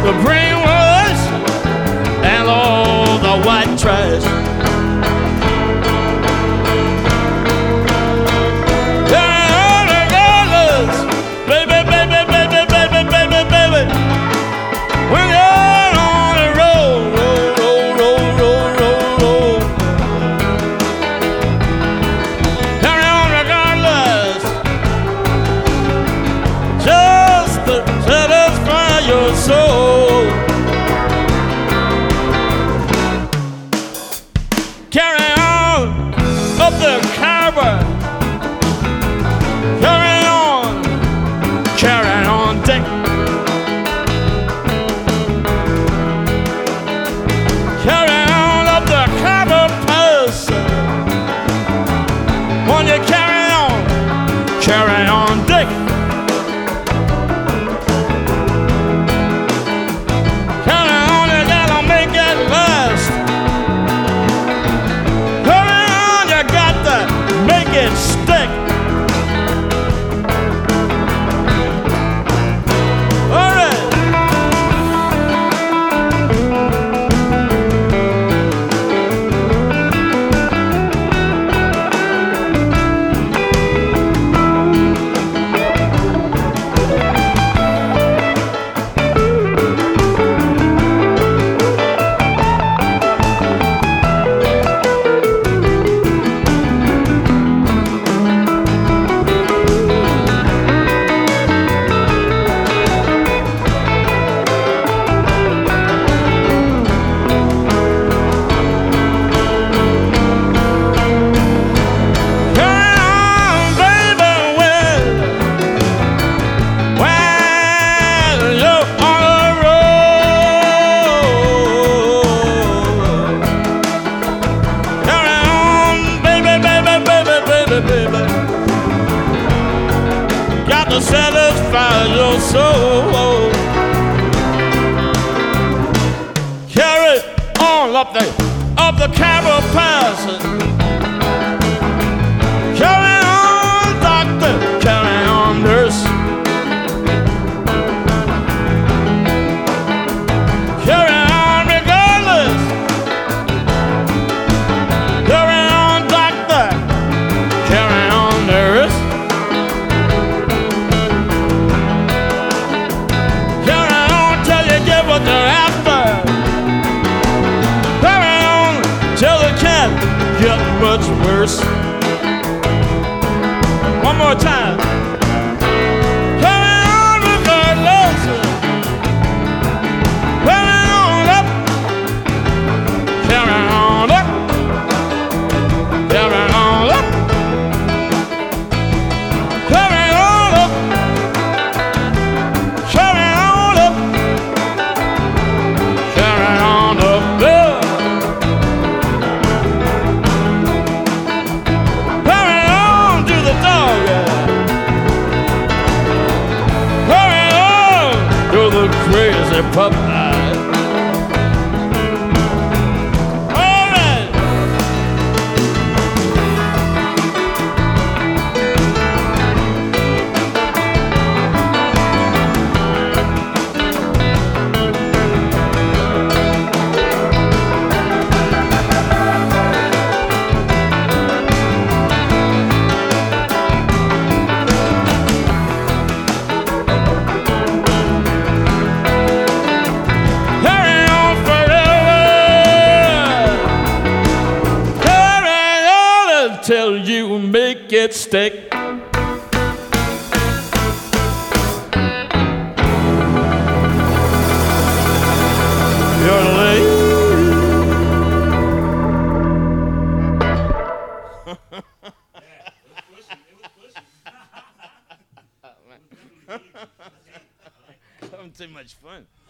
the brainwash, and all the white trash. When you're on the road, roll. Carry on regardless, just to satisfy your soul. Carry on up the carbon. Carry on, Dick. Carry on up the Copper Pass. When you carry on, Dick. Carry on, you gotta make it last. Carry on, you got to make it stick. Got to satisfy your soul. Carry on up the Carroll Pass. Carry on, doctor. Carry on, nurse. Carry on regardless. Carry on, doctor. Carry on, nurse. Get what they're after. Carry on till it can't get much worse. One more time. Carry on regardless. Carry on up. Carry on up. Carry on up. Carry on up. Carry on up. Carry on up there. Carry on to the dog. Carry on to the crazy pup. All right. Till you make it stick. You're late. Having too much fun.